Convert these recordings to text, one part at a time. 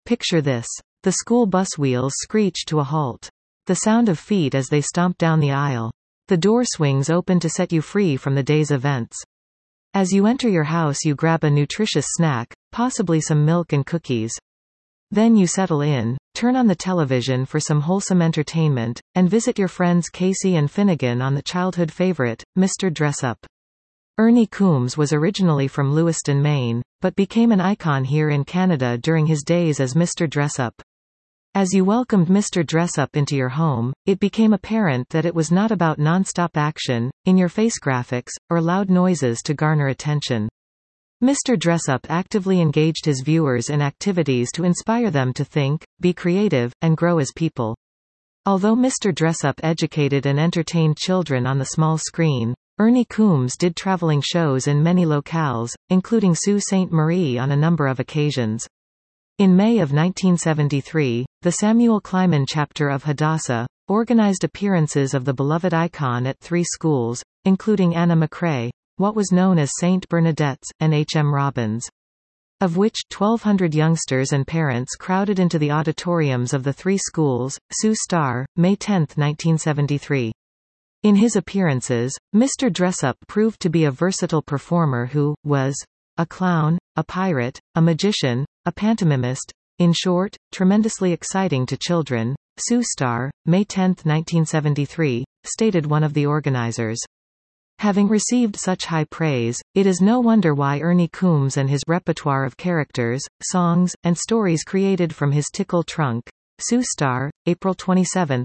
Picture this. The school bus wheels screech to a halt. The sound of feet as they stomp down the aisle. The door swings open to set you free from the day's events. As you enter your house, you grab a nutritious snack, possibly some milk and cookies. Then you settle in, turn on the television for some wholesome entertainment, and visit your friends Casey and Finnegan on the childhood favorite, Mr. Dress-Up. Ernie Coombs was originally from Lewiston, Maine, but became an icon here in Canada during his days as Mr. Dress-Up. As you welcomed Mr. Dress-Up into your home, it became apparent that it was not about non-stop action, in-your-face graphics, or loud noises to garner attention. Mr. Dress-Up actively engaged his viewers in activities to inspire them to think, be creative, and grow as people. Although Mr. Dress-Up educated and entertained children on the small screen, Ernie Coombs did traveling shows in many locales, including Sault Ste. Marie on a number of occasions. In May of 1973, the Samuel Kleiman chapter of Hadassah organized appearances of the beloved icon at 3 schools, including Anna McRae, what was known as St. Bernadette's, and H.M. Robbins. Of which, 1,200 youngsters and parents crowded into the auditoriums of the 3 schools. Sault Ste., May 10, 1973. In his appearances, Mr. Dress-Up proved to be a versatile performer who was a clown, a pirate, a magician, a pantomimist, in short, tremendously exciting to children. Sault Ste., May 10, 1973, stated one of the organizers. Having received such high praise, it is no wonder why Ernie Coombs and his repertoire of characters, songs, and stories created from his tickle trunk, Sault Ste., April 27,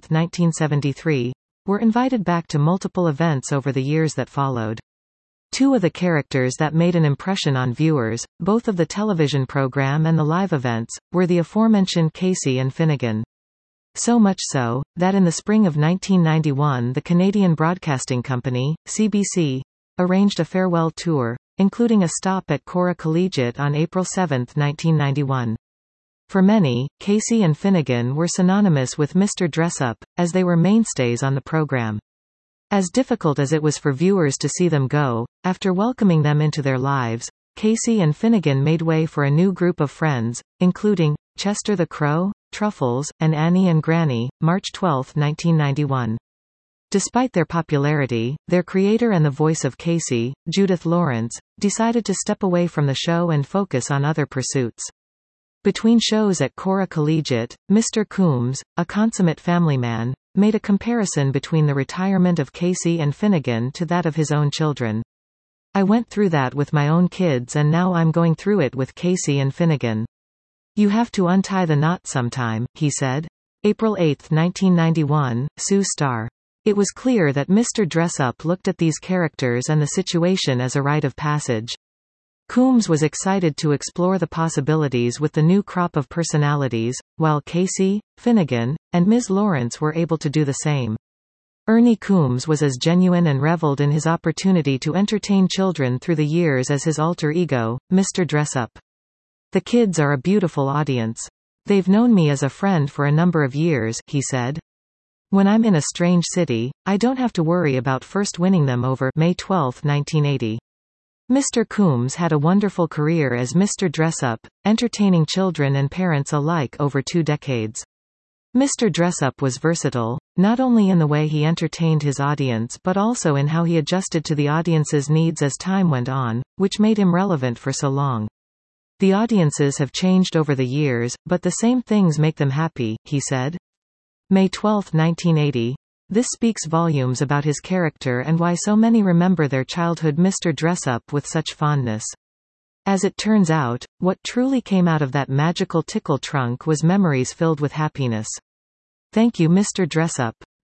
1973, were invited back to multiple events over the years that followed. 2 of the characters that made an impression on viewers, both of the television program and the live events, were the aforementioned Casey and Finnegan. So much so, that in the spring of 1991 the Canadian Broadcasting Company, CBC, arranged a farewell tour, including a stop at Cora Collegiate on April 7, 1991. For many, Casey and Finnegan were synonymous with Mr. Dress-Up, as they were mainstays on the program. As difficult as it was for viewers to see them go, after welcoming them into their lives, Casey and Finnegan made way for a new group of friends, including Chester the Crow, Truffles, and Annie and Granny, March 12, 1991. Despite their popularity, their creator and the voice of Casey, Judith Lawrence, decided to step away from the show and focus on other pursuits. Between shows at Cora Collegiate, Mr. Coombs, a consummate family man, made a comparison between the retirement of Casey and Finnegan to that of his own children. I went through that with my own kids and now I'm going through it with Casey and Finnegan. You have to untie the knot sometime, he said. April 8, 1991, Sault Ste. It was clear that Mr. Dress-Up looked at these characters and the situation as a rite of passage. Coombs was excited to explore the possibilities with the new crop of personalities, while Casey, Finnegan, and Ms. Lawrence were able to do the same. Ernie Coombs was as genuine and reveled in his opportunity to entertain children through the years as his alter ego, Mr. Dress-Up. The kids are a beautiful audience. They've known me as a friend for a number of years, he said. When I'm in a strange city, I don't have to worry about first winning them over. May 12, 1980. Mr. Coombs had a wonderful career as Mr. Dress-Up, entertaining children and parents alike over 2 decades. Mr. Dress-Up was versatile, not only in the way he entertained his audience but also in how he adjusted to the audience's needs as time went on, which made him relevant for so long. The audiences have changed over the years, but the same things make them happy, he said. May 12, 1980. This speaks volumes about his character and why so many remember their childhood Mr. Dress-Up with such fondness. As it turns out, what truly came out of that magical tickle trunk was memories filled with happiness. Thank you, Mr. Dress-Up.